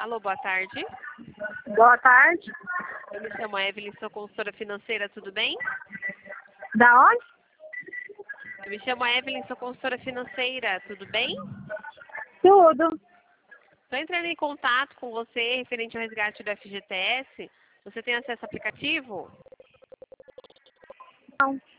Alô, boa tarde. Boa tarde. Eu me chamo Evelyn, sou consultora financeira, tudo bem? Da onde? Eu me chamo Evelyn, sou consultora financeira, tudo bem? Tudo. Estou entrando em contato com você referente ao resgate do FGTS. Você tem acesso ao aplicativo? Não.